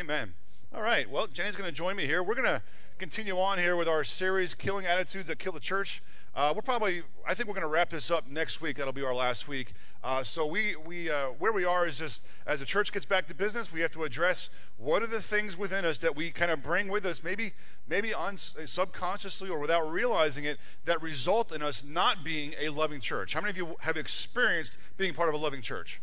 Amen. All right. Well, Jenny's going to join me here. We're going to continue on here with our series, Killing Attitudes That Kill the Church. I think we're going to wrap this up next week. That'll be our last week. So where we are is just, as the church gets back to business, we have to address what are the things within us that we kind of bring with us, maybe subconsciously or without realizing it, that result in us not being a loving church. How many of you have experienced being part of a loving church?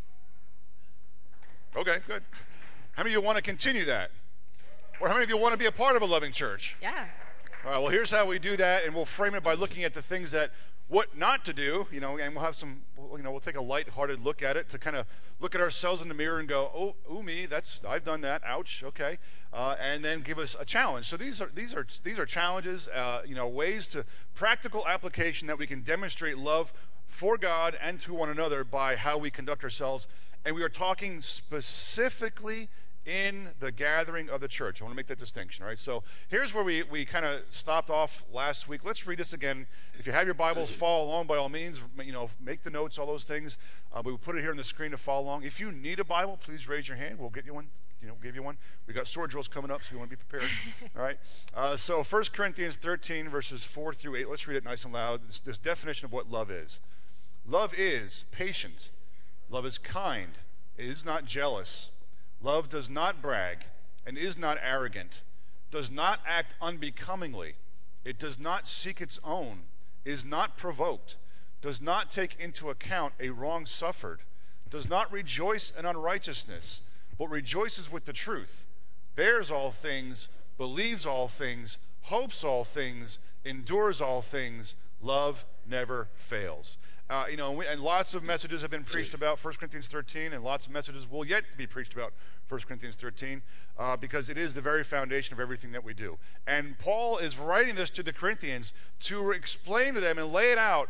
Okay, good. How many of you want to continue that? Or how many of you want to be a part of a loving church? Yeah. All right, well, here's how we do that, and we'll frame it by looking at the things that, what not to do, and we'll have some, we'll take a light-hearted look at it to kind of look at ourselves in the mirror and go, oh, me, I've done that, ouch, okay, and then give us a challenge. So these are challenges, ways to practical application that we can demonstrate love for God and to one another by how we conduct ourselves. And we are talking specifically in the gathering of the church. I want to make that distinction, all right? So here's where we kind of stopped off last week. Let's read this again. If you have your Bibles, follow along by all means. Make the notes, all those things. But we'll put it here on the screen to follow along. If you need a Bible, please raise your hand. We'll get you one. Give you one. We got sword drills coming up, so you want to be prepared. All right. So 1 Corinthians 13, verses 4 through 8. Let's read it nice and loud. This definition of what love is. Love is patient. Love is kind. It is not jealous. Love does not brag and is not arrogant, does not act unbecomingly. It does not seek its own, is not provoked, does not take into account a wrong suffered, does not rejoice in unrighteousness, but rejoices with the truth, bears all things, believes all things, hopes all things, endures all things. Love never fails. And lots of messages have been preached about 1 Corinthians 13, and lots of messages will yet to be preached about 1 Corinthians 13, because it is the very foundation of everything that we do. And Paul is writing this to the Corinthians to explain to them and lay it out.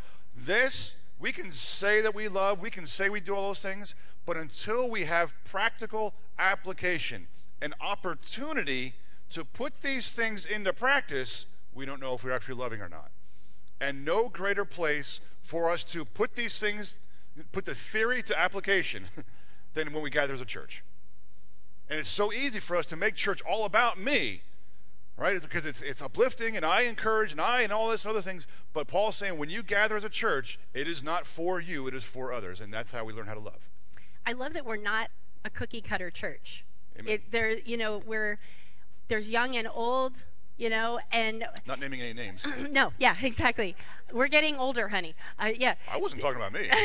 We can say that we love, we can say we do all those things, but until we have practical application and opportunity to put these things into practice, we don't know if we're actually loving or not. And no greater place for us to put these things, put the theory to application than when we gather as a church. And it's so easy for us to make church all about me, right? It's because it's uplifting, and I encourage, and all this and other things. But Paul's saying when you gather as a church, it is not for you, it is for others. And that's how we learn how to love. I love that we're not a cookie-cutter church. Amen. There's young and old, and not naming any names. No, yeah, exactly. We're getting older, honey. Yeah. I wasn't talking about me.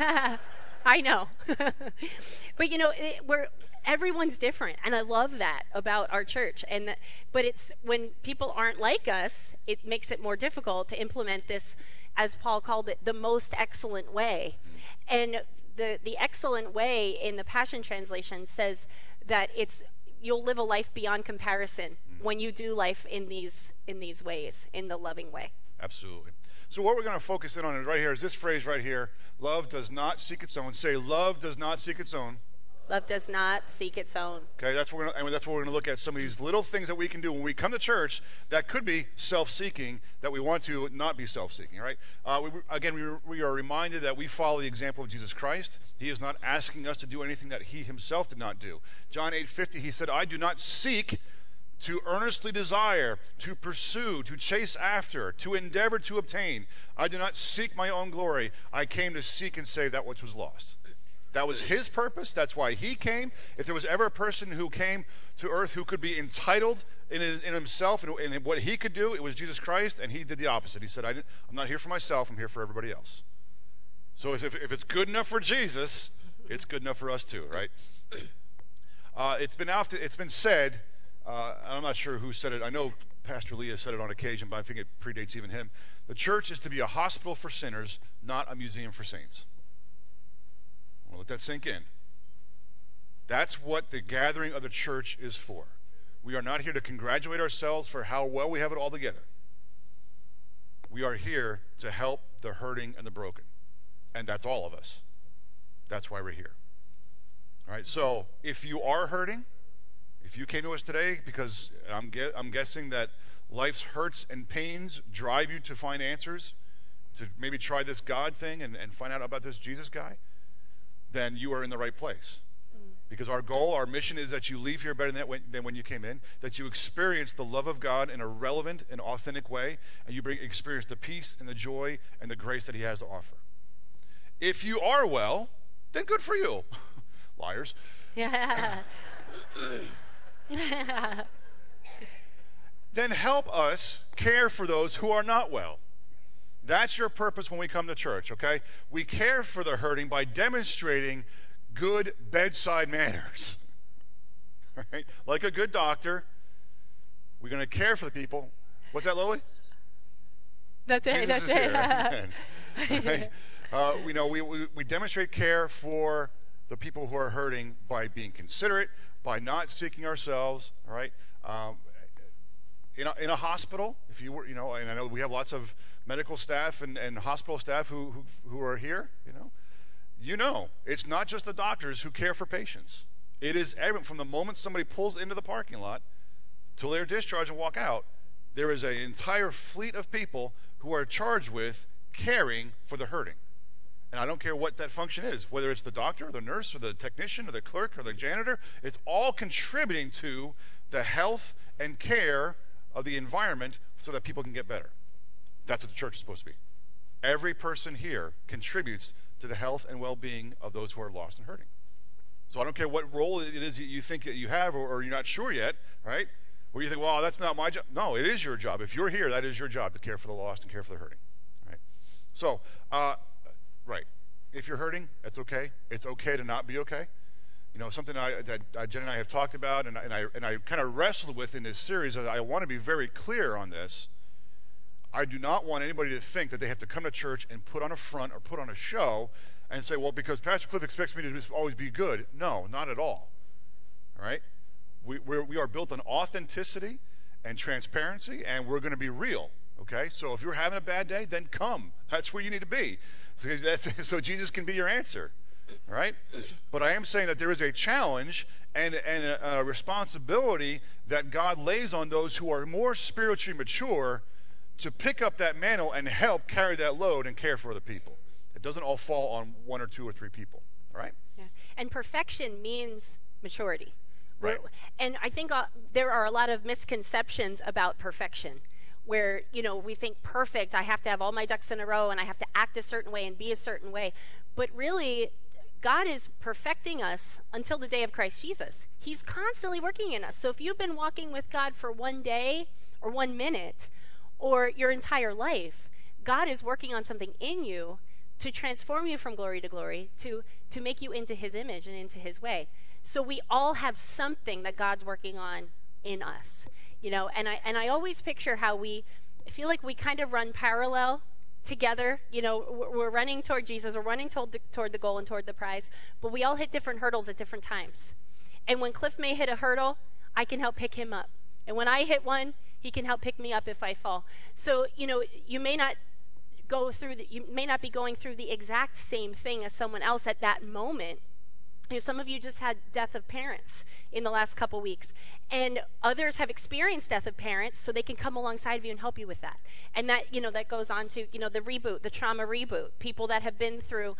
I know. But everyone's different, and I love that about our church. But it's when people aren't like us, it makes it more difficult to implement this, as Paul called it, the most excellent way. And the excellent way in the Passion Translation says that you'll live a life beyond comparison when you do life in these ways, in the loving way. Absolutely. So what we're going to focus in on is right here, is this phrase right here: love does not seek its own. Say, love does not seek its own. Love does not seek its own. Okay, that's what we're going to look at, some of these little things that we can do when we come to church that could be self-seeking, that we want to not be self-seeking, right? We are reminded that we follow the example of Jesus Christ. He is not asking us to do anything that he himself did not do. John 8:50, he said, I do not seek to earnestly desire, to pursue, to chase after, to endeavor to obtain. I do not seek my own glory. I came to seek and save that which was lost. That was his purpose. That's why he came. If there was ever a person who came to earth who could be entitled in himself and in what he could do, it was Jesus Christ, and he did the opposite. He said, I'm not here for myself, I'm here for everybody else. So if it's good enough for Jesus, it's good enough for us too, right? It's been said, I'm not sure who said it. I know Pastor Leah said it on occasion, but I think it predates even him. The church is to be a hospital for sinners, not a museum for saints. Well, let that sink in. That's what the gathering of the church is for. We are not here to congratulate ourselves for how well we have it all together. We are here to help the hurting and the broken. And that's all of us. That's why we're here. All right, so if you are hurting, if you came to us today because I'm guessing that life's hurts and pains drive you to find answers, to maybe try this God thing and find out about this Jesus guy, then you are in the right place. Because our goal, our mission is that you leave here better than when you came in, that you experience the love of God in a relevant and authentic way, and you experience the peace and the joy and the grace that he has to offer. If you are well, then good for you. Liars. Yeah. Then help us care for those who are not well. That's your purpose when we come to church, okay? We care for the hurting by demonstrating good bedside manners. Right? Like a good doctor, we're going to care for the people. What's that, Lily? That's it. Jesus That's is it. here. Right? We demonstrate care for the people who are hurting by being considerate, by not seeking ourselves. All right. In a hospital, if you were, and I know we have lots of medical staff and hospital staff who are here. It's not just the doctors who care for patients. It is everyone. From the moment somebody pulls into the parking lot till they're discharged and walk out, there is an entire fleet of people who are charged with caring for the hurting. And I don't care what that function is, whether it's the doctor or the nurse or the technician or the clerk or the janitor, it's all contributing to the health and care of the environment so that people can get better. That's what the church is supposed to be. Every person here contributes to the health and well-being of those who are lost and hurting. So I don't care what role it is that you think that you have or you're not sure yet, right? Where you think, well, that's not my job. No, it is your job. If you're here, that is your job to care for the lost and care for the hurting. Right? So, right. If you're hurting, that's okay. It's okay to not be okay. Something that Jen and I have talked about and I kind of wrestled with in this series. I want to be very clear on this. I do not want anybody to think that they have to come to church and put on a front or put on a show and say, well, because Pastor Cliff expects me to always be good. No, not at all. All right? We are built on authenticity and transparency, and we're going to be real. Okay? So if you're having a bad day, then come. That's where you need to be. So Jesus can be your answer. All right? But I am saying that there is a challenge and a responsibility that God lays on those who are more spiritually mature to pick up that mantle and help carry that load and care for the people. It doesn't all fall on one or two or three people. All right? Yeah. And perfection means maturity. Right. And I think there are a lot of misconceptions about perfection where, we think perfect, I have to have all my ducks in a row and I have to act a certain way and be a certain way. But really, God is perfecting us until the day of Christ Jesus. He's constantly working in us. So if you've been walking with God for one day or 1 minute or your entire life, God is working on something in you to transform you from glory to glory, to make you into his image and into his way. So we all have something that God's working on in us. And I always picture how I feel like we kind of run parallel together. We're running toward Jesus, we're running toward the goal and toward the prize, but we all hit different hurdles at different times. And when Cliff may hit a hurdle, I can help pick him up. And when I hit one, he can help pick me up if I fall. So, you may not you may not be going through the exact same thing as someone else at that moment. Some of you just had death of parents in the last couple weeks, and others have experienced death of parents, so they can come alongside of you and help you with that. And that, that goes on to, the trauma reboot, people that have been through,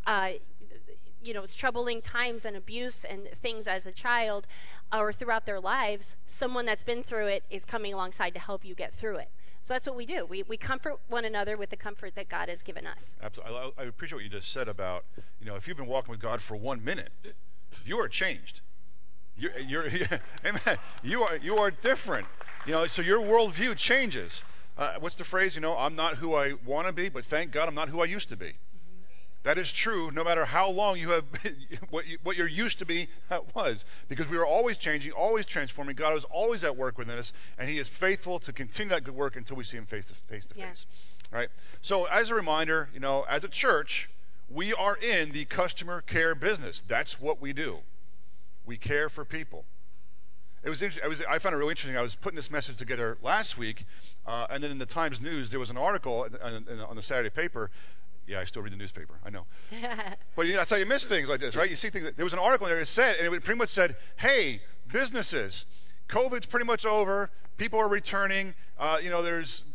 troubling times and abuse and things as a child or throughout their lives. Someone that's been through it is coming alongside to help you get through it. So that's what we do. We comfort one another with the comfort that God has given us. Absolutely. I appreciate what you just said about, if you've been walking with God for 1 minute, you are changed. You're amen. You are different. So your worldview changes. What's the phrase? I'm not who I want to be, but thank God I'm not who I used to be. That is true no matter how long you have been, what you're used to be was, because we are always changing, always transforming. God is always at work within us, and he is faithful to continue that good work until we see him face to face. All right? So as a reminder, as a church, we are in the customer care business. That's what we do. We care for people. It was I found it really interesting. I was putting this message together last week, and then in the Times News, there was an article on the Saturday paper. Yeah, I still read the newspaper. I know. But that's how you miss things like this, right? You see things. There was an article in there that said, and it pretty much said, hey, businesses, COVID's pretty much over. People are returning. There's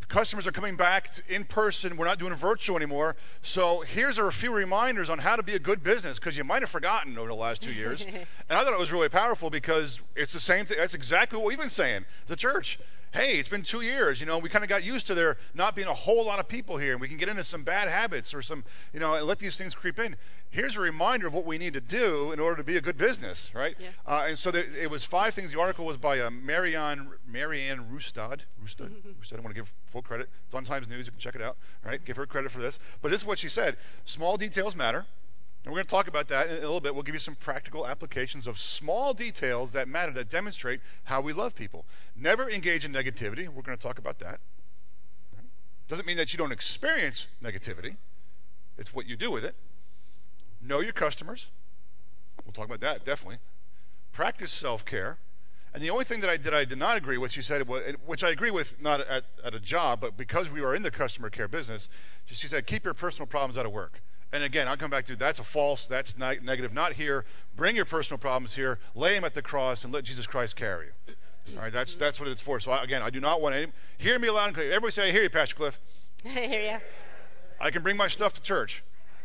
Customers are coming back in person. We're not doing virtual anymore. So here's a few reminders on how to be a good business, because you might have forgotten over the last 2 years. And I thought it was really powerful because it's the same thing. That's exactly what we've been saying as a church. Hey, it's been 2 years. We kind of got used to there not being a whole lot of people here, and we can get into some bad habits or some, and let these things creep in. Here's a reminder of what we need to do in order to be a good business, right? Yeah. And so it was 5 things. The article was by Marianne Rustad. I want to give full credit. It's on Times News. You can check it out. All right, give her credit for this. But this is what she said. Small details matter. And we're going to talk about that in a little bit. We'll give you some practical applications of small details that matter, that demonstrate how we love people. Never engage in negativity. We're going to talk about that. Right? Doesn't mean that you don't experience negativity. It's what you do with it. Know your customers. We'll talk about that, definitely. Practice self-care. And the only thing that I did not agree with, she said, which I agree with not at a job, but because we are in the customer care business, she said, keep your personal problems out of work. And again, I'll come back to that's that's negative, not here. Bring your personal problems here, lay them at the cross, and let Jesus Christ carry you. All right, that's what it's for. So again, I do not want any. Hear me loud and clear. Everybody say, I hear you, Pastor Cliff. I hear you. I can bring my stuff to church.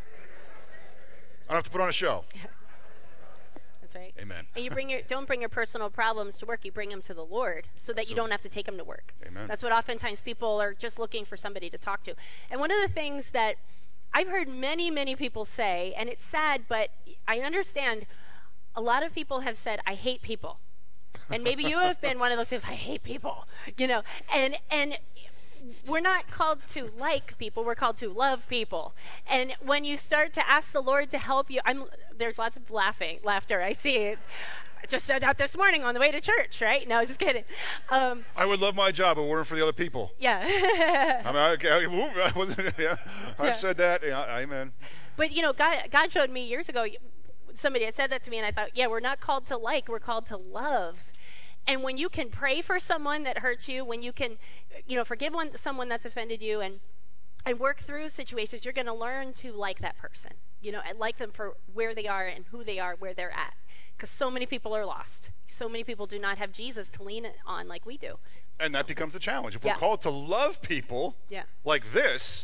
I don't have to put on a show. That's right. Amen. And don't bring your personal problems to work. You bring them to the Lord so that you don't have to take them to work. Amen. That's what oftentimes people are just looking for somebody to talk to. And one of the things that I've heard many, many people say, and it's sad, but I understand, a lot of people have said, I hate people. And maybe you have been one of those people, I hate people, and we're not called to like people, we're called to love people. And when you start to ask the Lord to help you, there's lots of laughter, I see it. I just said that this morning on the way to church, right? No, just kidding. I would love my job if it weren't for the other people. Yeah. I've said that. Yeah, amen. But, God showed me years ago, somebody had said that to me, and I thought, we're not called to like, we're called to love. And when you can pray for someone that hurts you, when you can, forgive someone that's offended you and work through situations, you're going to learn to like that person, and like them for where they are and who they are, where they're at. Because so many people are lost. So many people do not have Jesus to lean on like we do. And that becomes a challenge. If we're called to love people like this.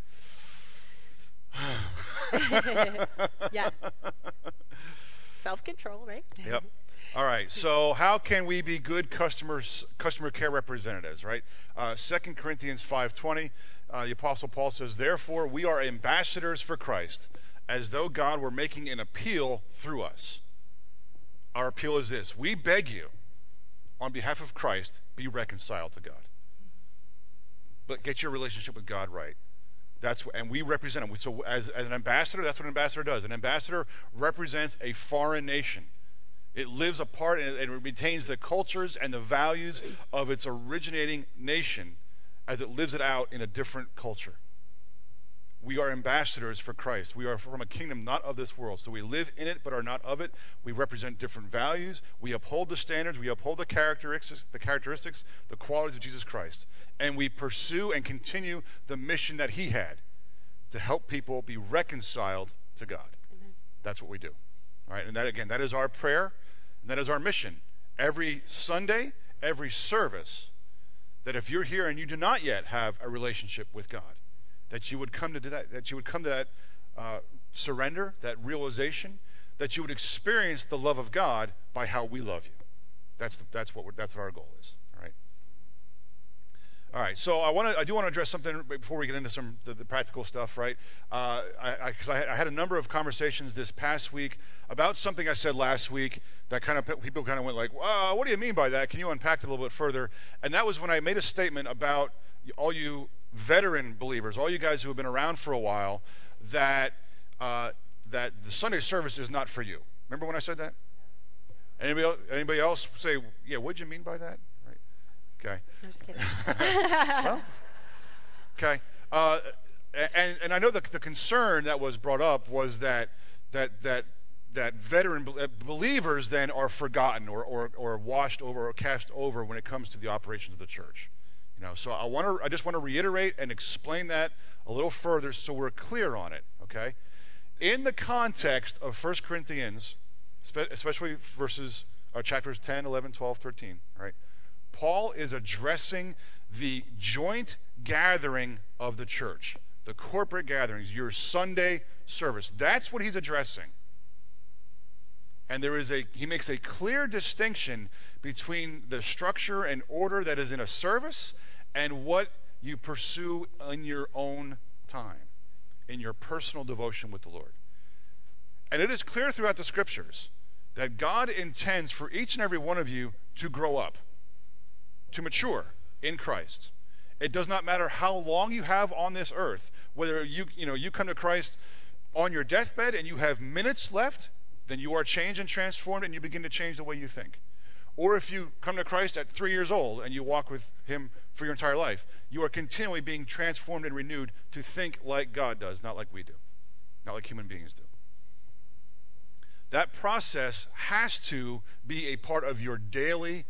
Yeah. Self-control, right? Yep. All right. So how can we be good customer care representatives, right? 2 Corinthians 5:20, the Apostle Paul says, therefore we are ambassadors for Christ, as though God were making an appeal through us. Our appeal is this: we beg you, on behalf of Christ, be reconciled to God. But get your relationship with God right. And we represent him. So as an ambassador, that's what an ambassador does. An ambassador represents a foreign nation. It lives apart and it retains the cultures and the values of its originating nation as it lives it out in a different culture. We are ambassadors for Christ. We are from a kingdom not of this world. So we live in it but are not of it. We represent different values. We uphold the standards. We uphold the characteristics, the qualities of Jesus Christ. And we pursue and continue the mission that he had to help people be reconciled to God. Amen. That's what we do. All right, and that is our prayer, and that is our mission. Every Sunday, every service, that if you're here and you do not yet have a relationship with God, that you would come to that surrender, that realization, that you would experience the love of God by how we love you. That's what our goal is. All right. So I do want to address something before we get into some the practical stuff, right? Because I had a number of conversations this past week about something I said last week that people kind of went like, what do you mean by that? Can you unpack it a little bit further? And that was when I made a statement about all you veteran believers, all you guys who have been around for a while, that the Sunday service is not for you. Remember when I said that? Anybody else say, yeah, what did you mean by that? Right. Okay. I'm just kidding. Well, okay. And I know the concern that was brought up was that veteran believers then are forgotten or washed over or cast over when it comes to the operations of the church. So I just want to reiterate and explain that a little further so we're clear on it, okay? In the context of 1 Corinthians, especially verses chapters 10, 11, 12, 13, right? Paul is addressing the joint gathering of the church, the corporate gatherings, your Sunday service. That's what he's addressing. And he makes a clear distinction between the structure and order that is in a service and what you pursue in your own time, in your personal devotion with the Lord. And it is clear throughout the scriptures that God intends for each and every one of you to grow up, to mature in Christ. It does not matter how long you have on this earth, whether you come to Christ on your deathbed and you have minutes left, then you are changed and transformed and you begin to change the way you think. Or if you come to Christ at 3 years old and you walk with him for your entire life, you are continually being transformed and renewed to think like God does, not like we do, not like human beings do. That process has to be a part of your daily,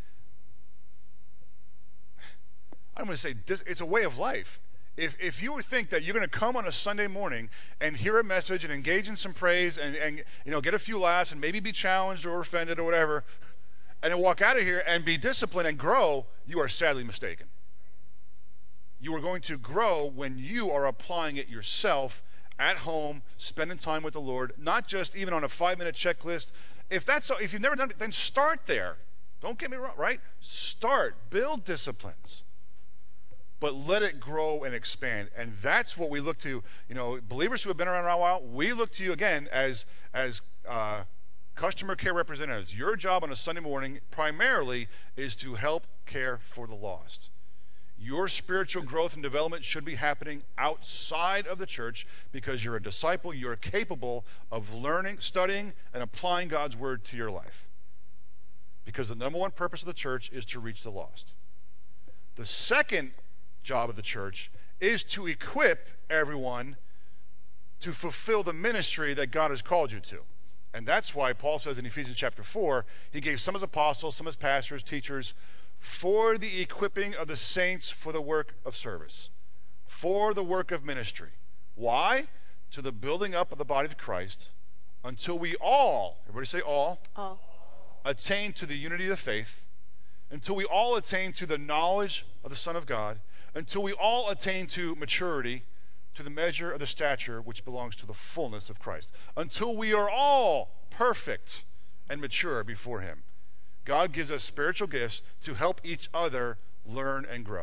I'm going to say, it's a way of life. If you think that you're going to come on a Sunday morning and hear a message and engage in some praise and get a few laughs and maybe be challenged or offended or whatever, and then walk out of here and be disciplined and grow, you are sadly mistaken. You are going to grow when you are applying it yourself at home, spending time with the Lord, not just even on a 5-minute checklist. If you've never done it, then start there. Don't get me wrong, right? Start, build disciplines, but let it grow and expand. And that's what we look to, believers who have been around a while, we look to you again as customer care representatives. Your job on a Sunday morning primarily is to help care for the lost. Your spiritual growth and development should be happening outside of the church because you're a disciple. You're capable of learning, studying, and applying God's word to your life. Because the number one purpose of the church is to reach the lost. The second job of the church is to equip everyone to fulfill the ministry that God has called you to. And that's why Paul says in Ephesians chapter 4, he gave some as apostles, some as pastors, teachers, for the equipping of the saints for the work of service, for the work of ministry. Why? To the building up of the body of Christ until we all, everybody say all, attain to the unity of the faith, until we all attain to the knowledge of the Son of God, until we all attain to maturity, to the measure of the stature which belongs to the fullness of Christ, until we are all perfect and mature before him. God gives us spiritual gifts to help each other learn and grow.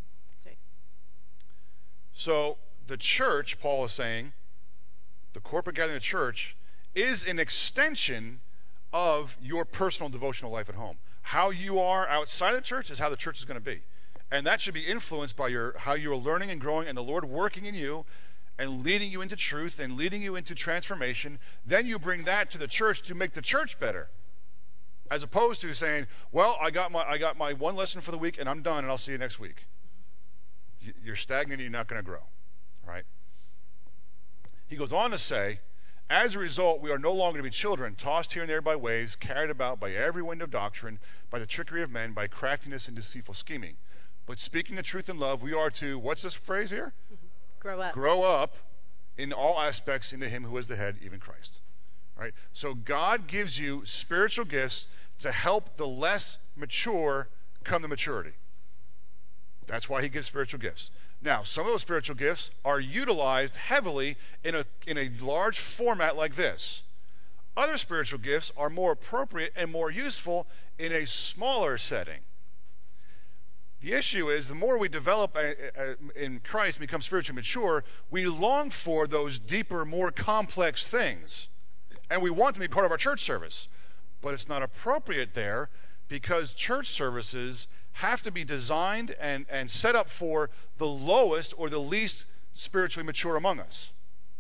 So the church, Paul is saying, the corporate gathering of the church, is an extension of your personal devotional life at home. How you are outside of the church is how the church is going to be. And that should be influenced by how you are learning and growing and the Lord working in you and leading you into truth and leading you into transformation. Then you bring that to the church to make the church better. As opposed to saying, well, I got my one lesson for the week and I'm done and I'll see you next week. You're stagnant and you're not going to grow. Right? He goes on to say, as a result, we are no longer to be children, tossed here and there by waves, carried about by every wind of doctrine, by the trickery of men, by craftiness and deceitful scheming. But speaking the truth in love, we are to, what's this phrase here? Grow up. Grow up in all aspects into him who is the head, even Christ. Right? So God gives you spiritual gifts to help the less mature come to maturity. That's why he gives spiritual gifts. Now, some of those spiritual gifts are utilized heavily in a large format like this. Other spiritual gifts are more appropriate and more useful in a smaller setting. The issue is the more we develop in Christ and become spiritually mature, we long for those deeper, more complex things. And we want them to be part of our church service. But it's not appropriate there because church services have to be designed and set up for the lowest or the least spiritually mature among us.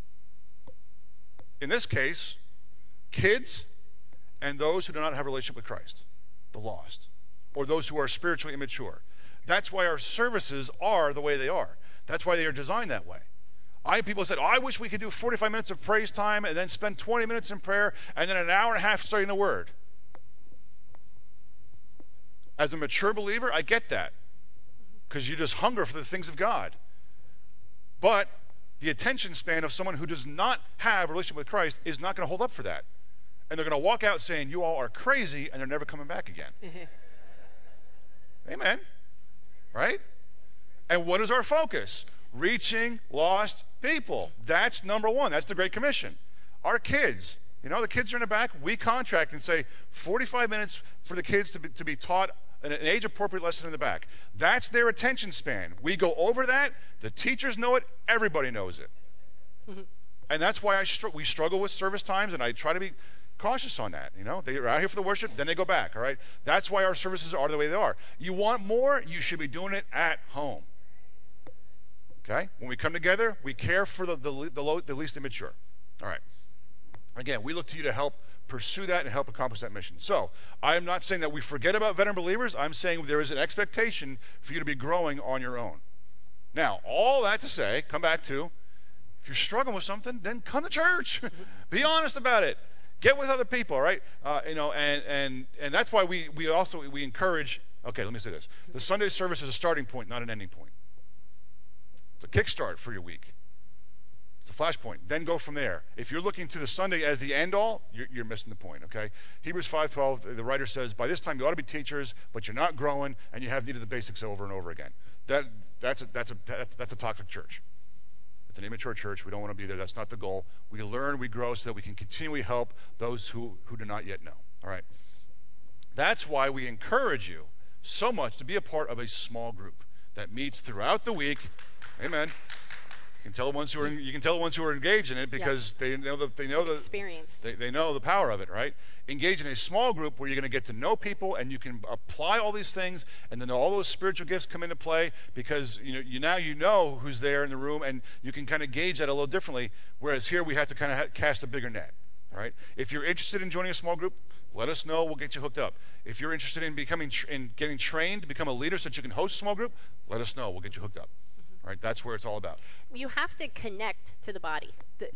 In this case, kids and those who do not have a relationship with Christ, the lost, or those who are spiritually immature. That's why our services are the way they are. That's why they are designed that way. People said, I wish we could do 45 minutes of praise time and then spend 20 minutes in prayer and then an hour and a half studying the Word. As a mature believer, I get that because you just hunger for the things of God. But the attention span of someone who does not have a relationship with Christ is not going to hold up for that. And they're going to walk out saying, you all are crazy, and they're never coming back again. Amen. Right? And what is our focus? Reaching lost people. That's number one. That's the Great Commission. Our kids, the kids are in the back. We contract and say 45 minutes for the kids to be taught an age-appropriate lesson in the back. That's their attention span. We go over that. The teachers know it. Everybody knows it. Mm-hmm. And that's why we struggle with service times, and I try to be cautious on that. They're out here for the worship, then they go back, all right? That's why our services are the way they are. You want more, you should be doing it at home. Okay? When we come together, we care for the least immature. All right. Again, we look to you to help pursue that and help accomplish that mission. So, I am not saying that we forget about veteran believers. I'm saying there is an expectation for you to be growing on your own. Now, all that to say, come back to, if you're struggling with something, then come to church. Be honest about it. Get with other people, right? And that's why we encourage. Okay, let me say this: the Sunday service is a starting point, not an ending point. It's a kickstart for your week. It's a flashpoint. Then go from there. If you're looking to the Sunday as the end all, you're missing the point. Okay, Hebrews 5:12. The writer says, by this time you ought to be teachers, but you're not growing, and you have needed the basics over and over again. That's a toxic church. It's an immature church. We don't want to be there. That's not the goal. We learn, we grow, so that we can continually help those who do not yet know. All right. That's why we encourage you so much to be a part of a small group that meets throughout the week. Amen. You can tell the ones who are engaged in it because they know the experience. They know the power of it, right? Engage in a small group where you're going to get to know people and you can apply all these things, and then all those spiritual gifts come into play because you know who's there in the room, and you can kind of gauge that a little differently. Whereas here we have to kind of cast a bigger net. All right. If you're interested in joining a small group, let us know. We'll get you hooked up. If you're interested in getting trained to become a leader so that you can host a small group, let us know. We'll get you hooked up. Right, that's where it's all about. You have to connect to the body,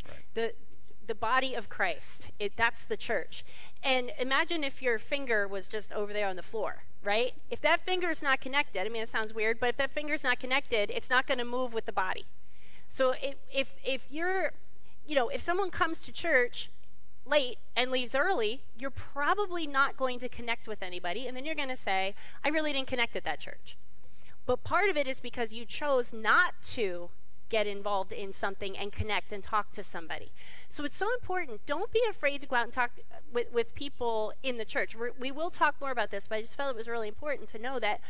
the body of Christ. That's the church. And imagine if your finger was just over there on the floor, right? If that finger is not connected, I mean, it sounds weird, but if that finger is not connected, it's not going to move with the body. So if you're, if someone comes to church late and leaves early, you're probably not going to connect with anybody, and then you're going to say, I really didn't connect at that church. But part of it is because you chose not to get involved in something and connect and talk to somebody. So it's so important. Don't be afraid to go out and talk with people in the church. We will talk more about this, but I just felt it was really important to know that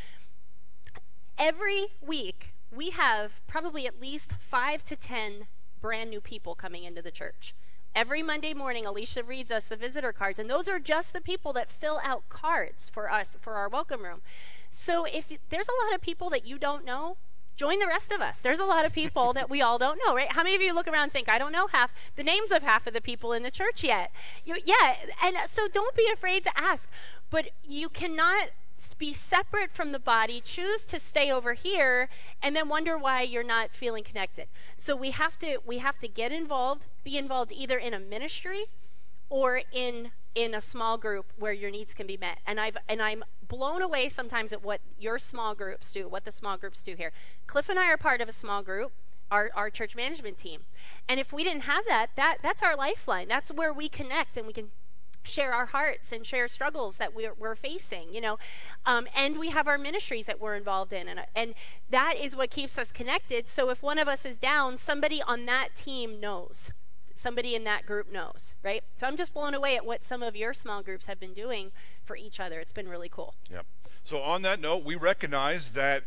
every week we have probably at least 5 to 10 brand new people coming into the church. Every Monday morning, Alicia reads us the visitor cards, and those are just the people that fill out cards for us, for our welcome room. So if there's a lot of people that you don't know, join the rest of us. There's a lot of people that we all don't know, right? How many of you look around and think, I don't know the names of half of the people in the church yet? And so don't be afraid to ask. But you cannot be separate from the body, choose to stay over here, and then wonder why you're not feeling connected. So we have to get involved, be involved either in a ministry or in a small group where your needs can be met. And I'm blown away sometimes at what your small groups do, what the small groups do here. Cliff and I are part of a small group, our church management team. And if we didn't have that's our lifeline. That's where we connect and we can share our hearts and share struggles that we're facing, and we have our ministries that we're involved in, and that is what keeps us connected. So if one of us is down, somebody on that team knows. Somebody in that group knows, right? So I'm just blown away at what some of your small groups have been doing for each other. It's been really cool. Yep. So on that note, we recognize that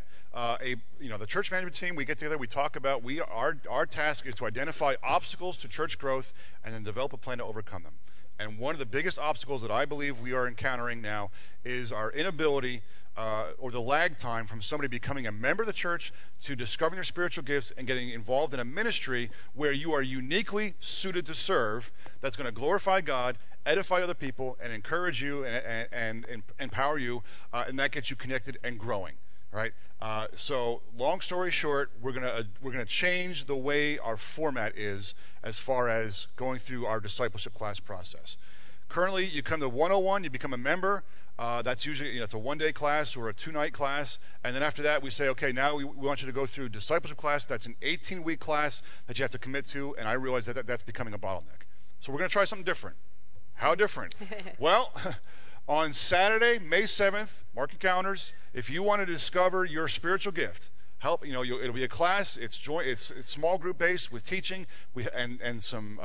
the church management team, we get together, we talk about, our task is to identify obstacles to church growth and then develop a plan to overcome them. And one of the biggest obstacles that I believe we are encountering now is our inability or the lag time from somebody becoming a member of the church to discovering their spiritual gifts and getting involved in a ministry where you are uniquely suited to serve, that's going to glorify God, edify other people, and encourage you and empower you, and that gets you connected and growing. Right? So long story short, we're gonna change the way our format is as far as going through our discipleship class process. Currently, you come to 101, you become a member. That's usually it's a one-day class or a 2-night class, and then after that we say, okay, now we want you to go through discipleship class. That's an 18-week class that you have to commit to, and I realize that's becoming a bottleneck. So we're going to try something different. How different? Well, on Saturday, May 7th, mark your calendars. If you want to discover your spiritual gift, help. It'll be a class. It's small group based with teaching. And some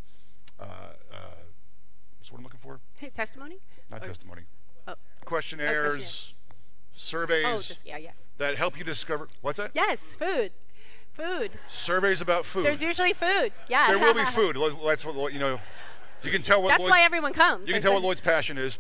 what's what I'm looking for? Testimony? Not testimony. Oh. Questionnaires, surveys. Yeah. That help you discover. What's that? Yes, food. Surveys about food. There's usually food. Yeah. There will be food. That's what you can tell what. That's why everyone comes. You can tell what Lloyd's passion is.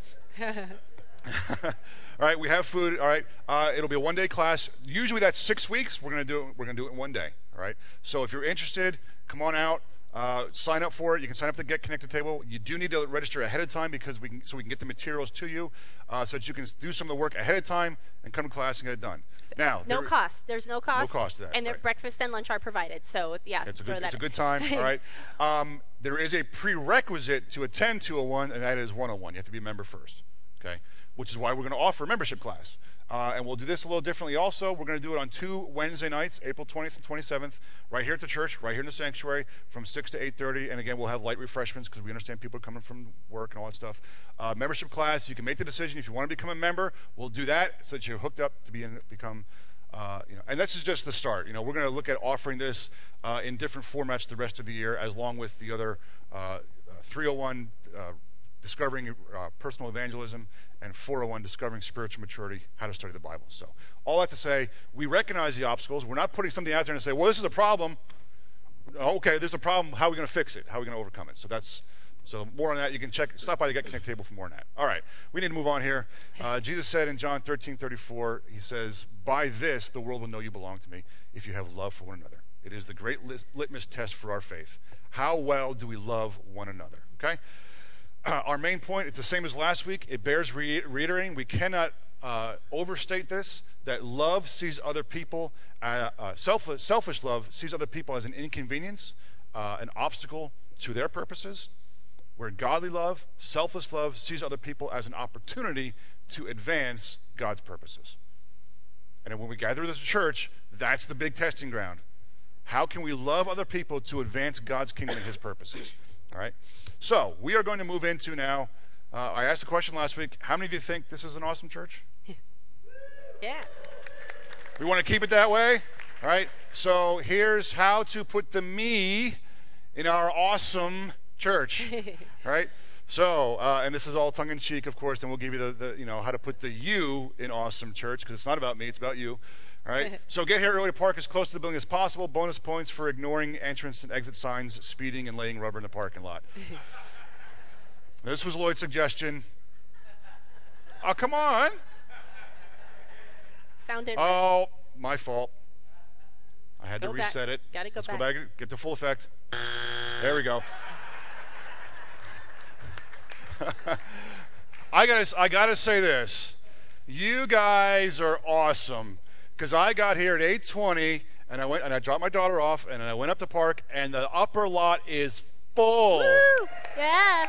All right, we have food. All right, it'll be a one-day class. Usually that's 6 weeks. We're gonna do it in one day. All right. So if you're interested, come on out. Sign up for it. You can sign up to Get Connected table. You do need to register ahead of time because we can get the materials to you, so that you can do some of the work ahead of time and come to class and get it done. Now, no cost. There's no cost. No cost to that. And right. Breakfast and lunch are provided. So yeah, it's a good time. All right. There is a prerequisite to attend 201, and that is 101. You have to be a member first. Okay. Which is why we're going to offer a membership class. And we'll do this a little differently also. We're going to do it on 2 Wednesday nights, April 20th and 27th, right here at the church, right here in the sanctuary, from 6 to 8:30. And again, we'll have light refreshments because we understand people are coming from work and all that stuff. Membership class, you can make the decision if you want to become a member. We'll do that so that you're hooked up to become. And this is just the start. We're going to look at offering this in different formats the rest of the year, as long with the other 301 Discovering Personal Evangelism, and 401 Discovering Spiritual Maturity, How to Study the Bible. So all that to say, we recognize the obstacles. We're not putting something out there and say, well, this is a problem. Okay, there's a problem. How are we going to fix it? How are we going to overcome it? So more on that. You can stop by the Get Connected table for more on that. All right, we need to move on here. Jesus said in John 13:34, he says, by this the world will know you belong to me, if you have love for one another. It is the great litmus test for our faith. How well do we love one another? Okay? Our main point, it's the same as last week. It bears reiterating. We cannot overstate this, that love sees other people, selfish love sees other people as an inconvenience, an obstacle to their purposes, where godly love, selfless love, sees other people as an opportunity to advance God's purposes. And when we gather as a church, that's the big testing ground. How can we love other people to advance God's kingdom and his purposes? All right. So we are going to move into now. I asked the question last week. How many of you think this is an awesome church? Yeah. We want to keep it that way. All right. So here's how to put the me in our awesome church. All right. So, and this is all tongue in cheek, of course, and we'll give you the how to put the you in awesome church, because it's not about me, it's about you. All right. So get here early to park as close to the building as possible. Bonus points for ignoring entrance and exit signs, speeding, and laying rubber in the parking lot. This was Lloyd's suggestion. Oh, come on. Sounded. Oh, my fault. I had to back. reset it. Gotta go Let's back. go back. Get the full effect. There we go. I gotta say this. You guys are awesome. Because I got here at 8:20 and I dropped my daughter off and I went up to park and the upper lot is full. Woo! Yeah.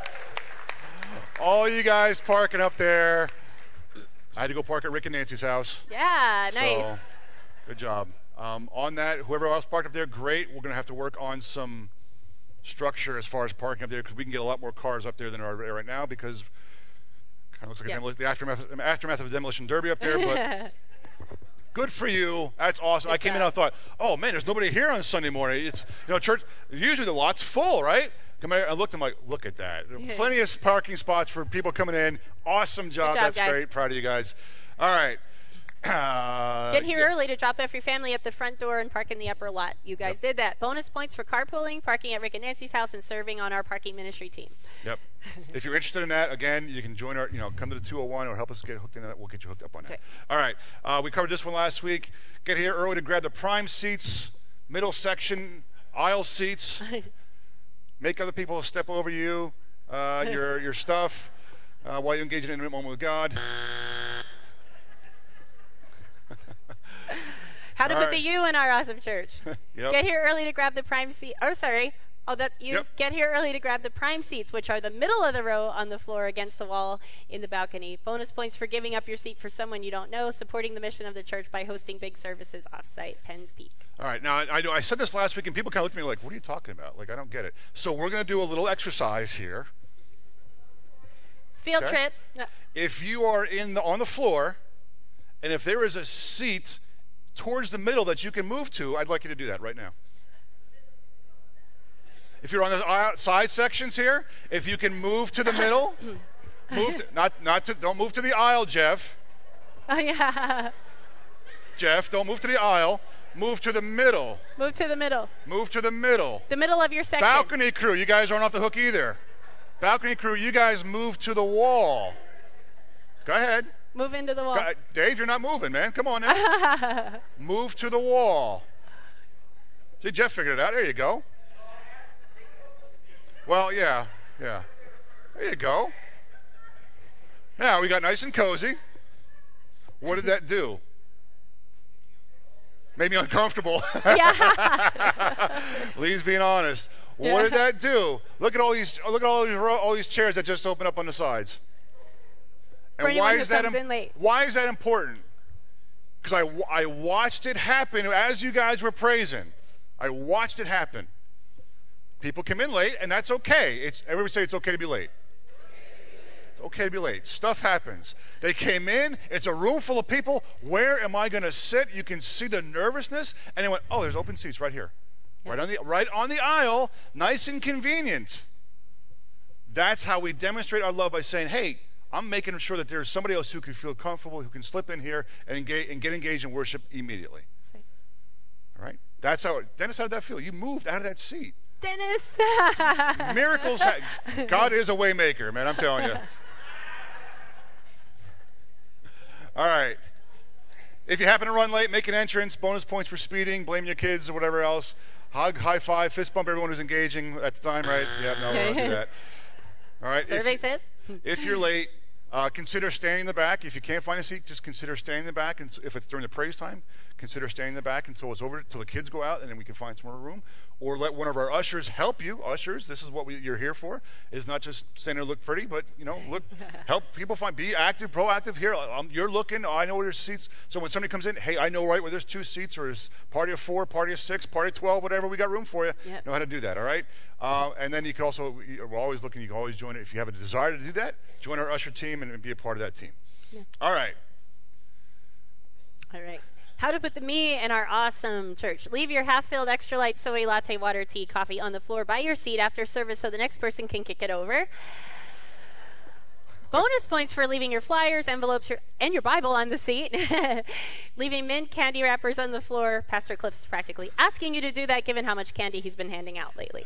All you guys parking up there. I had to go park at Rick and Nancy's house. Yeah, nice. So, good job. On that, whoever else parked up there, great. We're going to have to work on some structure as far as parking up there, because we can get a lot more cars up there than there are right now, because it kind of looks like the aftermath of a demolition derby up there, but good for you. That's awesome. I came in and I thought, oh man, there's nobody here on Sunday morning. It's church. Usually the lot's full, right? Come here. I looked. I'm like, look at that. Plenty of parking spots for people coming in. Awesome job. That's guys. great. Proud of you guys. All right. Get here early to drop off your family at the front door and park in the upper lot. You guys did that. Bonus points for carpooling, parking at Rick and Nancy's house, and serving on our parking ministry team. Yep. If you're interested in that, again, you can join our, come to the 201 or help us get hooked in it. We'll get you hooked up on that. Right. All right. We covered this one last week. Get here early to grab the prime seats, middle section, aisle seats. Make other people step over you, your stuff, while you engage in an intimate moment with God. How to put the U in our awesome church. Yep. Get here early to grab the prime seat. Oh, sorry. Get here early to grab the prime seats, which are the middle of the row on the floor against the wall in the balcony. Bonus points for giving up your seat for someone you don't know, supporting the mission of the church by hosting big services off-site, Penn's Peak. All right. Now, I know I said this last week, and people kind of looked at me like, what are you talking about? Like, I don't get it. So we're going to do a little exercise here. Field trip. If you are on the floor, and if there is a seat towards the middle that you can move to, I'd like you to do that right now. If you're on the side sections here, if you can move to the middle, don't move to the aisle, Jeff. Oh, yeah. Jeff, don't move to the aisle. Move to the middle. Move to the middle. Move to the middle. The middle of your section. Balcony crew, you guys aren't off the hook either. Balcony crew, you guys move to the wall. Go ahead. Move into the wall. Dave, you're not moving, man. Come on now. Move to the wall. See, Jeff figured it out. There you go. Well, yeah. There you go. Now, we got nice and cozy. What did that do? Made me uncomfortable. Yeah. Lee's being honest. Yeah. What did that do? Look at all these chairs that just open up on the sides. And why is that important? Because I watched it happen as you guys were praising. I watched it happen. People come in late, and that's okay. Everybody say it's okay to be late. It's okay to be late. Stuff happens. They came in. It's a room full of people. Where am I going to sit? You can see the nervousness. And they went, oh, there's open seats right here. Yeah. Right on the aisle. Nice and convenient. That's how we demonstrate our love, by saying, hey, I'm making sure that there's somebody else who can feel comfortable, who can slip in here and get engaged in worship immediately. That's right. All right? That's how, Dennis, how did that feel? You moved out of that seat. Dennis. Miracles. God is a way maker, man, I'm telling you. All right. If you happen to run late, make an entrance, bonus points for speeding, blaming your kids or whatever else. Hug, high five, fist bump everyone who's engaging at the time, right? Yeah, no, we don't do that. All right. Survey says. If you're late, consider standing in the back. If you can't find a seat, just consider standing in the back. And if it's during the praise time, consider standing in the back until it's over, until the kids go out, and then we can find some more room. Or let one of our ushers help you. Ushers, this is what you're here for. Is not just stand there and look pretty, but help people be active, proactive. Here, you're looking. I know where there's seats. So when somebody comes in, hey, I know right where there's 2 seats, or there's party of 4, party of 6, party of 12, whatever. We got room for you. Yep. Know how to do that. All right. And then you can also, we're always looking. You can always join it if you have a desire to do that. Join our usher team and be a part of that team. Yeah. All right. How to put the me in our awesome church. Leave your half-filled extra light soy latte, water, tea, coffee on the floor by your seat after service so the next person can kick it over. Bonus points for leaving your flyers, envelopes, and your Bible on the seat. Leaving mint candy wrappers on the floor. Pastor Cliff's practically asking you to do that given how much candy he's been handing out lately.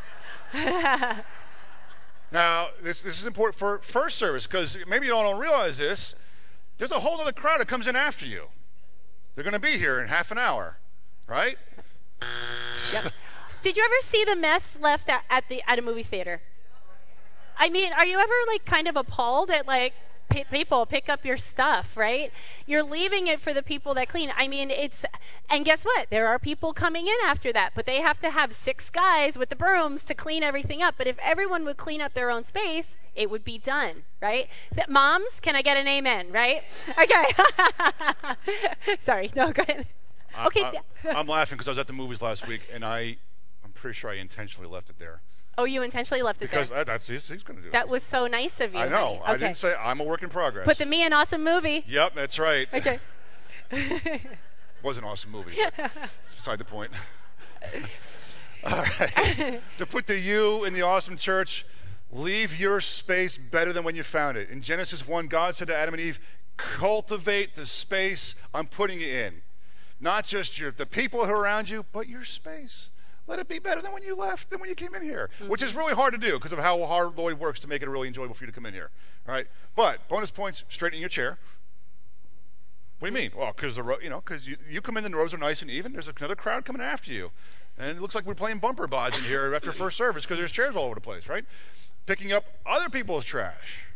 Now, this is important for first service, because maybe you don't realize this. There's a whole other crowd that comes in after you. They're going to be here in half an hour, right? Yep. Did you ever see the mess left at a movie theater? I mean, are you ever kind of appalled at people pick up your stuff, right? You're leaving it for the people that clean. I mean, and guess what? There are people coming in after that, but they have to have 6 guys with the brooms to clean everything up. But if everyone would clean up their own space, it would be done, right? Moms, can I get an amen, right? Okay. Sorry, no, go ahead. Okay. I'm laughing because I was at the movies last week, and I'm pretty sure I intentionally left it there. Oh, you intentionally left it there? Because he's going to do it. That was so nice of you. I know. Okay. I didn't say I'm a work in progress. Put the me in awesome movie. Yep, that's right. Okay. Was an awesome movie. It's beside the point. All right. To put the you in the awesome church, leave your space better than when you found it. In Genesis 1, God said to Adam and Eve, cultivate the space I'm putting you in. Not just the people who are around you, but your space. Let it be better than when you left, than when you came in here, which is really hard to do because of how hard Lloyd works to make it really enjoyable for you to come in here. All right? But bonus points, straighten your chair. What do you mean? Well, because you come in and the rows are nice and even. There's another crowd coming after you. And it looks like we're playing bumper bods in here after first service because there's chairs all over the place, right? Picking up other people's trash.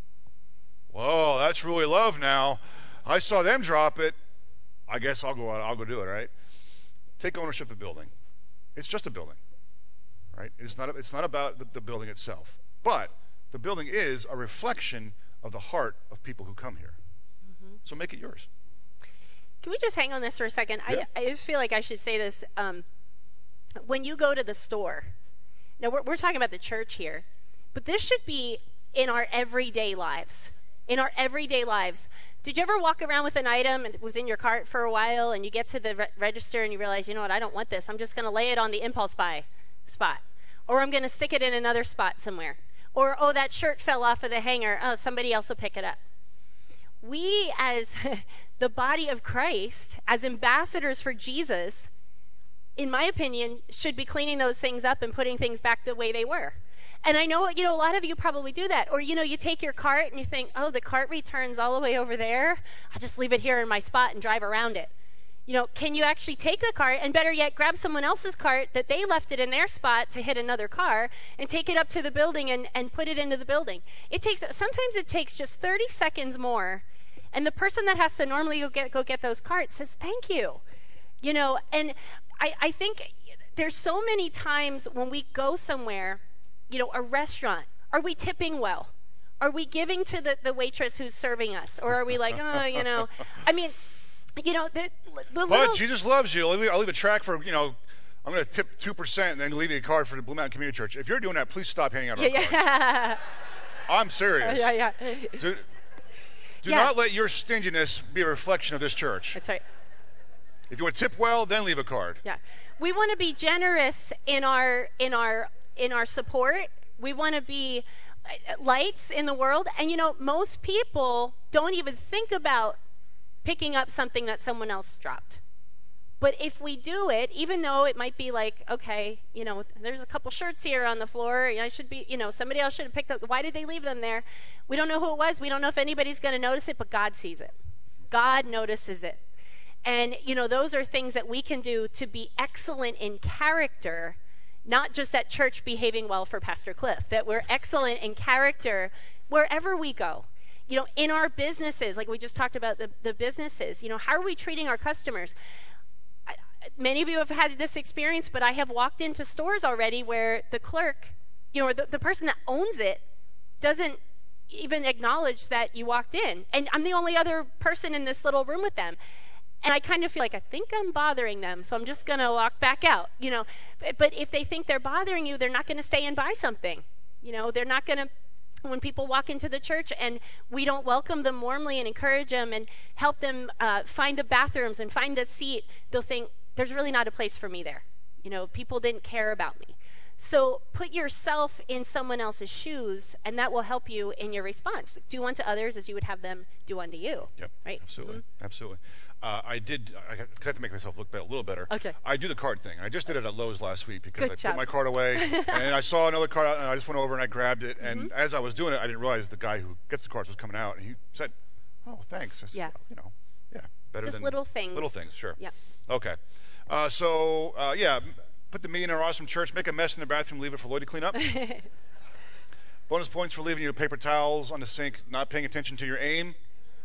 Whoa, that's really love now. I saw them drop it. I guess I'll go do it, right? Take ownership of the building. It's just a building, right? It's not about the building itself. But the building is a reflection of the heart of people who come here. Mm-hmm. So make it yours. Can we just hang on this for a second? Yeah. I just feel like I should say this. When you go to the store, now we're talking about the church here, but this should be in our everyday lives. In our everyday lives, Did you ever walk around with an item and it was in your cart for a while, and you get to the register and you realize, you know what, I don't want this. I'm just going to lay it on the impulse buy spot. Or I'm going to stick it in another spot somewhere. Or, oh, that shirt fell off of the hanger. Oh, somebody else will pick it up. We, as the body of Christ, as ambassadors for Jesus, in my opinion, should be cleaning those things up and putting things back the way they were. And I know, a lot of you probably do that. Or, you take your cart and you think, oh, the cart returns all the way over there. I'll just leave it here in my spot and drive around it. Can you actually take the cart and, better yet, grab someone else's cart that they left it in their spot to hit another car and take it up to the building and put it into the building? Sometimes it takes just 30 seconds more, and the person that has to normally go get those carts says, thank you. And I think there's so many times when we go somewhere, a restaurant, are we tipping well? Are we giving to the waitress who's serving us? Or are we like, the little... But Jesus loves you. I'll leave a track for, I'm going to tip 2% and then leave you a card for the Blue Mountain Community Church. If you're doing that, please stop handing out our cards. I'm serious. So, do not let your stinginess be a reflection of this church. That's right. If you want to tip well, then leave a card. Yeah. We want to be generous in our support. We want to be lights in the world. And, most people don't even think about picking up something that someone else dropped. But if we do it, even though it might be like, okay, there's a couple shirts here on the floor, I should be, somebody else should have picked up. Why did they leave them there? We don't know who it was. We don't know if anybody's going to notice it, but God sees it. God notices it. And, those are things that we can do to be excellent in character, not just at church behaving well for Pastor Cliff, that we're excellent in character wherever we go. In our businesses, like we just talked about the businesses, how are we treating our customers? Many of you have had this experience, but I have walked into stores already where the clerk, or the person that owns it doesn't even acknowledge that you walked in. And I'm the only other person in this little room with them. And I kind of feel like, I think I'm bothering them, so I'm just going to walk back out, But if they think they're bothering you, they're not going to stay and buy something. They're not going to, when people walk into the church and we don't welcome them warmly and encourage them and help them find the bathrooms and find the seat, they'll think, there's really not a place for me there. People didn't care about me. So put yourself in someone else's shoes, and that will help you in your response. Do unto others as you would have them do unto you. Yep. Right? Absolutely. Mm-hmm. Absolutely. I have to make myself look a little better. Okay. I do the card thing. I just did it at Lowe's last week because I put my card away, and I saw another card out, and I just went over and I grabbed it. And mm-hmm. as I was doing it, I didn't realize the guy who gets the cards was coming out, and he said, "Oh, thanks." I said, better just than little things. Little things, sure. Yeah. Okay. Put the me in our awesome church. Make a mess in the bathroom. Leave it for Lloyd to clean up. Bonus points for leaving your paper towels on the sink, not paying attention to your aim.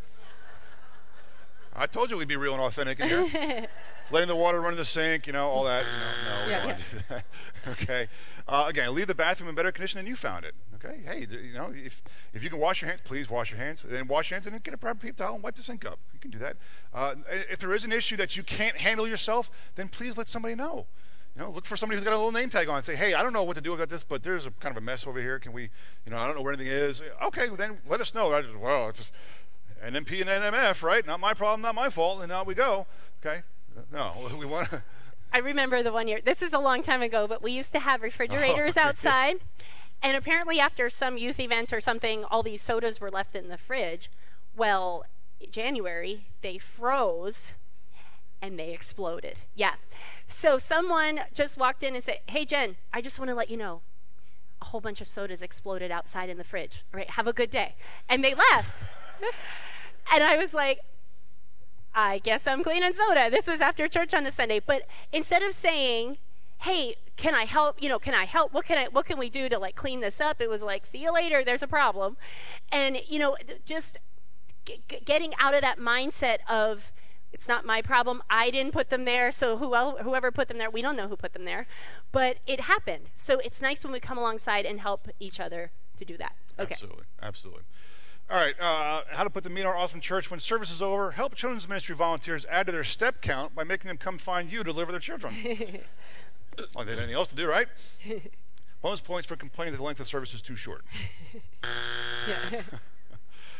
I told you we'd be real and authentic in here. Letting the water run in the sink, all that. No, we don't want to do that. Okay. Again, leave the bathroom in better condition than you found it. Okay. Hey, if you can wash your hands, please wash your hands. Then wash your hands and then get a proper paper towel and wipe the sink up. You can do that. If there is an issue that you can't handle yourself, then please let somebody know. Look for somebody who's got a little name tag on and say, hey, I don't know what to do about this, but there's a kind of a mess over here. Can we, I don't know where anything is. Okay, well, then let us know. Just NMP and NMF, right? Not my problem, not my fault, and out we go. Okay? No, we want to... I remember the one year, this is a long time ago, but we used to have refrigerators outside, and apparently after some youth event or something, all these sodas were left in the fridge. Well, January, they froze, and they exploded. Yeah. So someone just walked in and said, hey, Jen, I just want to let you know, a whole bunch of sodas exploded outside in the fridge. All right, have a good day. And they left. And I was like, I guess I'm cleaning soda. This was after church on the Sunday. But instead of saying, hey, can I help? Can I help? What can we do to clean this up? It was like, see you later. There's a problem. And, just getting out of that mindset of, it's not my problem. I didn't put them there. So whoever put them there, we don't know who put them there. But it happened. So it's nice when we come alongside and help each other to do that. Okay. Absolutely. Absolutely. All right, how to put the me in our awesome church when service is over. Help children's ministry volunteers add to their step count by making them come find you to deliver their children. Like they have anything else to do, right? Bonus points for complaining that the length of service is too short.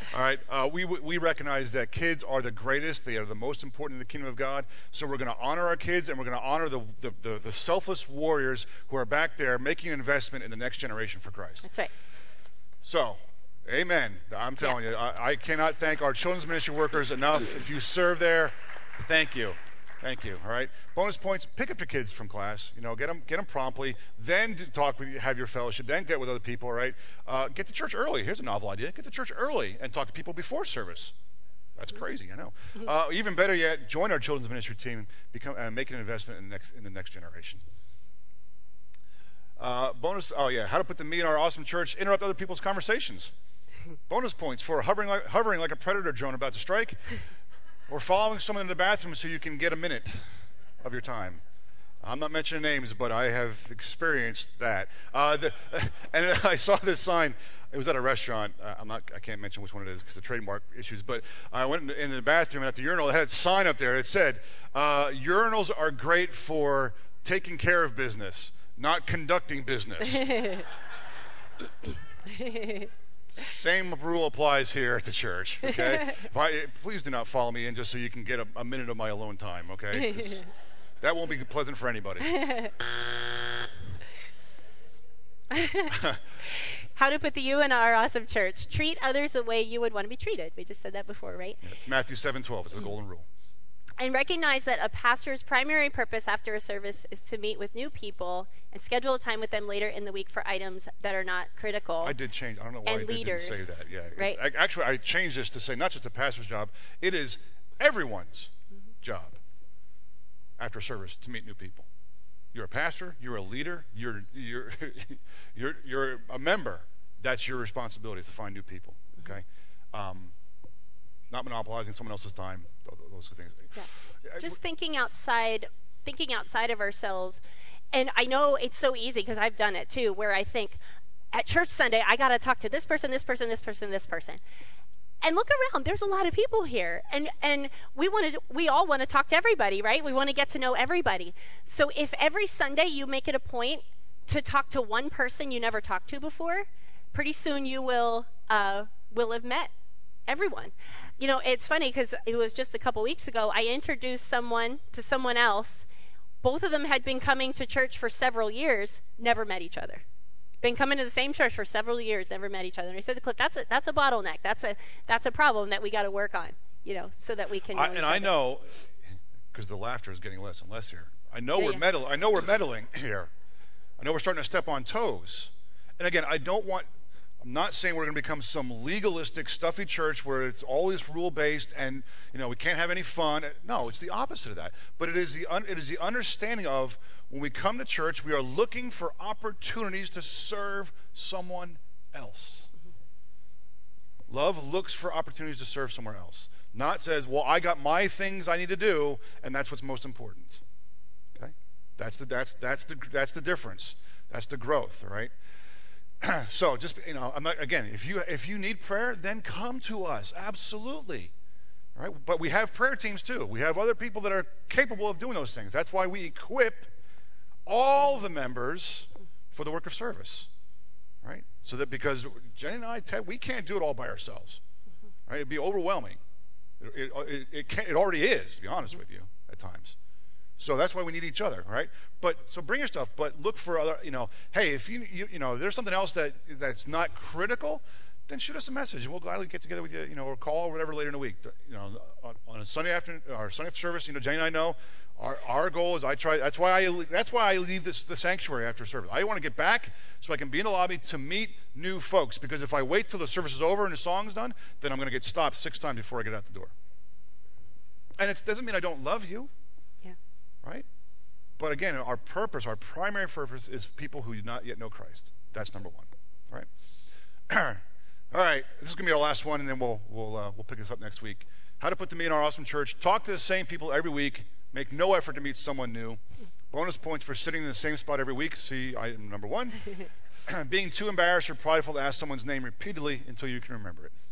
All right. We recognize that kids are the greatest. They are the most important in the kingdom of God. So we're going to honor our kids, and we're going to honor the selfless warriors who are back there making an investment in the next generation for Christ. That's right. So, amen. I'm telling you, I cannot thank our children's ministry workers enough. If you serve there, thank you. Thank you. All right. Bonus points. Pick up your kids from class. Get them promptly. Then talk with you, have your fellowship. Then get with other people. All right. Get to church early. Here's a novel idea. Get to church early and talk to people before service. That's crazy. I know. Even better yet, join our children's ministry team. Make an investment in the next generation. Bonus. Oh yeah. How to put the me in our awesome church. Interrupt other people's conversations. Bonus points for hovering like a predator drone about to strike. Or following someone in the bathroom so you can get a minute of your time. I'm not mentioning names, but I have experienced that. And I saw this sign. It was at a restaurant. I can't mention which one it is because of trademark issues. But I went in the bathroom, and at the urinal, it had a sign up there. It said, "Urinals are great for taking care of business, not conducting business." Same rule applies here at the church, okay? Please do not follow me in just so you can get a minute of my alone time, okay? 'Cause that won't be pleasant for anybody. How to put the you in our awesome church. Treat others the way you would want to be treated. We just said that before, right? Yeah, it's Matthew 7:12. It's the golden rule. And recognize that a pastor's primary purpose after a service is to meet with new people and schedule a time with them later in the week for items that are not critical. I did change. I don't know why I didn't say that. Yeah, right? Actually, I changed this to say not just a pastor's job. It is everyone's job after service to meet new people. You're a pastor. You're a leader. You're a member. That's your responsibility, is to find new people. Okay. Not monopolizing someone else's time, those things. Yeah. Just thinking outside of ourselves. And I know it's so easy because I've done it too, where I think at church Sunday, I got to talk to this person, this person, this person, this person. And look around, there's a lot of people here. And we all want to talk to everybody, right? We want to get to know everybody. So if every Sunday you make it a point to talk to one person you never talked to before, pretty soon you will have met everyone. It's funny because it was just a couple weeks ago, I introduced someone to someone else. Both of them had been coming to church for several years, never met each other. Been coming to the same church for several years, never met each other. And I said to Cliff, that's a bottleneck. That's a problem that we got to work on, so that we can know each other. I know, because the laughter is getting less and less here. I know we're meddling here. I know we're starting to step on toes. And again, I'm not saying we're going to become some legalistic, stuffy church where it's always rule-based and we can't have any fun. No, it's the opposite of that. But it is the understanding of when we come to church, we are looking for opportunities to serve someone else. Mm-hmm. Love looks for opportunities to serve somewhere else. Not says, well, I got my things I need to do, and that's what's most important. Okay, that's the difference. That's the growth. All right. So just I'm not, again, if you need prayer, then come to us. Absolutely. All right? But we have prayer teams too. We have other people that are capable of doing those things. That's why we equip all the members for the work of service. Right? So that because Jenny and I, Ted, we can't do it all by ourselves. Right? It'd be overwhelming. It already is, to be honest with you, at times. So that's why we need each other, right? So bring your stuff, but look for other, hey, if you there's something else that's not critical, then shoot us a message. We'll gladly get together with you, or call or whatever later in the week. On a Sunday afternoon or Sunday after service, Jenny and I know our goal is that's why I leave the sanctuary after service. I want to get back so I can be in the lobby to meet new folks, because if I wait till the service is over and the song's done, then I'm going to get stopped 6 times before I get out the door. And it doesn't mean I don't love you. Right? But again, our primary purpose is people who do not yet know Christ. That's number one. All right? All right. This is going to be our last one, and then we'll pick this up next week. How to put the me in our awesome church. Talk to the same people every week. Make no effort to meet someone new. Bonus points for sitting in the same spot every week. See item number 1. Being too embarrassed or prideful to ask someone's name repeatedly until you can remember it.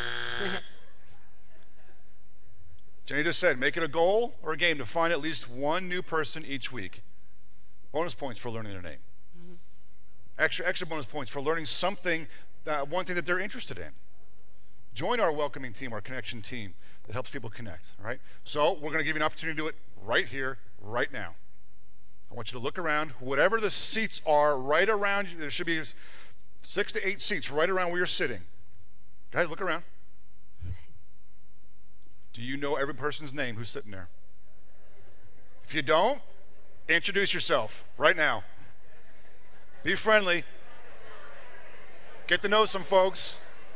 Jenny just said, make it a goal or a game to find at least one new person each week. Bonus points for learning their name. Mm-hmm. Extra bonus points for learning one thing that they're interested in. join our welcoming team, our connection team that helps people connect, all right? So we're going to give you an opportunity to do it right here, right now. I want you to look around. Whatever the seats are right around you, there should be 6 to 8 seats right around where you're sitting. Guys, look around. Do you know every person's name who's sitting there? If you don't, introduce yourself right now. Be friendly. Get to know some folks.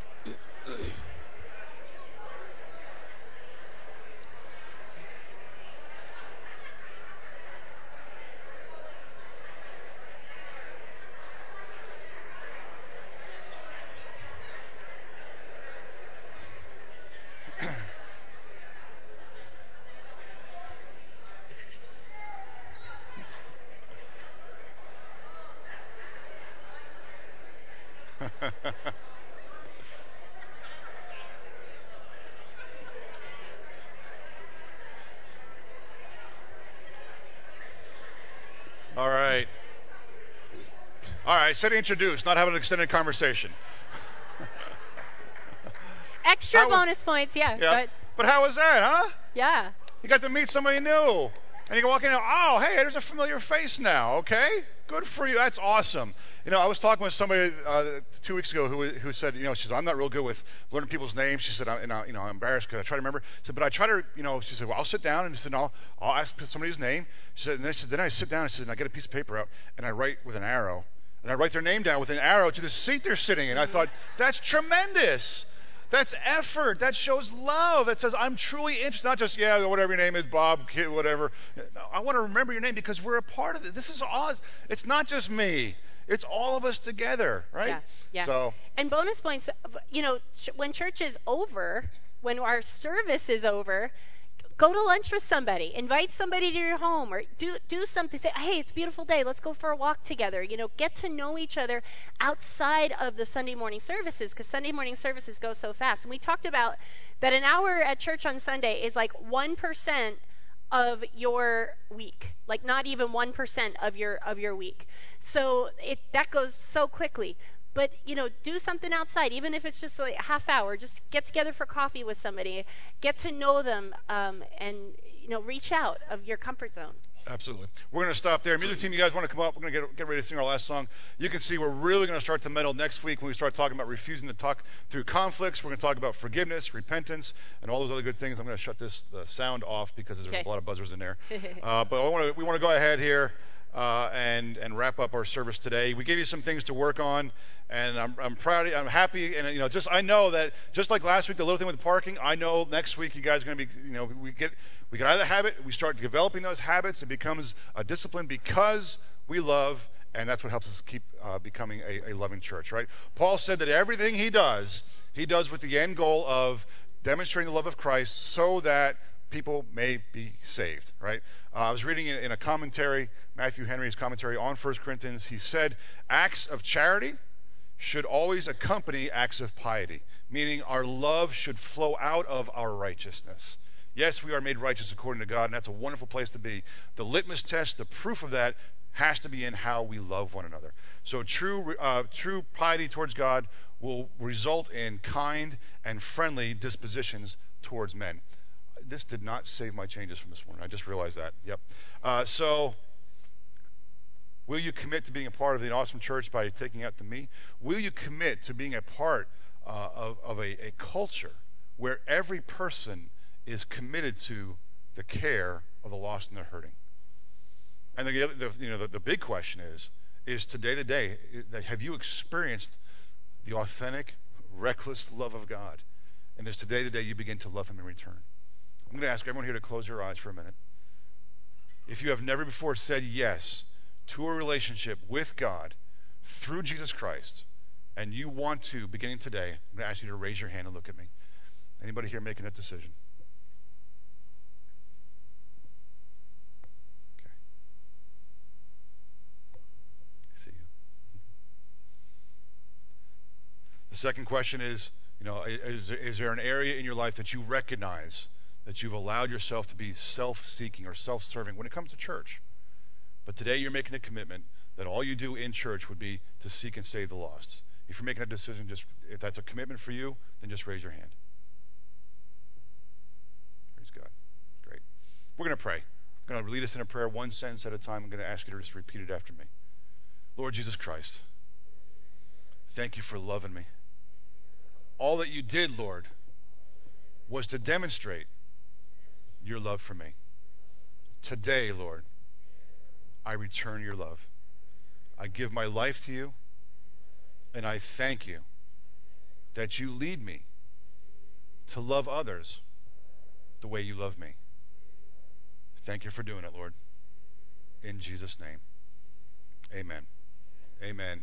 All right. All right, I said introduce, not have an extended conversation. Extra bonus points, yeah. But how was that, huh? Yeah. You got to meet somebody new. And you can walk in and, oh, hey, there's a familiar face now, okay? Good for you. That's awesome. You know, I was talking with somebody 2 weeks ago who said, you know, she said, I'm not real good with learning people's names. She said, I'm embarrassed because I try to remember. She said, but I try to, she said, well, I'll sit down. And she said, I'll ask somebody's name. She said, then I sit down and and I get a piece of paper out and I write with an arrow. And I write their name down with an arrow to the seat they're sitting in. I thought, that's tremendous. That's effort. That shows love. That says, I'm truly interested. Not just, whatever your name is, Bob, kid, whatever. No, I want to remember your name because we're a part of it. This is all. It's not just me. It's all of us together, right? Yeah. So. And bonus points, when church is over, when our service is over, go to lunch with somebody. Invite somebody to your home or do something. Say, hey, it's a beautiful day. Let's go for a walk together. Get to know each other outside of the Sunday morning services because Sunday morning services go so fast. And we talked about that an hour at church on Sunday is like 1% of your week, like not even 1% of your week. So that goes so quickly. But, do something outside, even if it's just like a half hour. Just get together for coffee with somebody. Get to know them and, reach out of your comfort zone. Absolutely. We're going to stop there. Music team, you guys want to come up? We're going to get ready to sing our last song. You can see we're really going to start to meddle next week when we start talking about refusing to talk through conflicts. We're going to talk about forgiveness, repentance, and all those other good things. I'm going to shut this sound off because there's a lot of buzzers in there. But we want to go ahead here and wrap up our service today. We gave you some things to work on, and I'm proud. I'm happy, and I know that just like last week, the little thing with the parking. I know next week you guys are going to be. We get out of the habit. We start developing those habits. It becomes a discipline because we love, and that's what helps us keep becoming a loving church. Right? Paul said that everything he does with the end goal of demonstrating the love of Christ, so that people may be saved, right? I was reading in a commentary, Matthew Henry's commentary on 1 Corinthians. He said, acts of charity should always accompany acts of piety, meaning our love should flow out of our righteousness. Yes, we are made righteous according to God, and that's a wonderful place to be. The litmus test, the proof of that, has to be in how we love one another. So true piety towards God will result in kind and friendly dispositions towards men. This did not save my changes from this morning. I just realized that. Yep. So, will you commit to being a part of the awesome church by taking out the me? Will you commit to being a part of a culture where every person is committed to the care of the lost and the hurting? And the big question is today the day? Have you experienced the authentic, reckless love of God? And is today the day you begin to love Him in return? I'm going to ask everyone here to close your eyes for a minute. If you have never before said yes to a relationship with God through Jesus Christ, and you want to, beginning today, I'm going to ask you to raise your hand and look at me. Anybody here making that decision? Okay. I see you. The second question is, is there an area in your life that you recognize that you've allowed yourself to be self-seeking or self-serving when it comes to church? But today you're making a commitment that all you do in church would be to seek and save the lost. If you're making a decision, if that's a commitment for you, then just raise your hand. Praise God. Great. We're going to pray. I'm going to lead us in a prayer one sentence at a time. I'm going to ask you to just repeat it after me. Lord Jesus Christ, thank you for loving me. All that you did, Lord, was to demonstrate your love for me. Today, Lord, I return your love. I give my life to you, and I thank you that you lead me to love others the way you love me. Thank you for doing it, Lord. In Jesus' name, amen. Amen.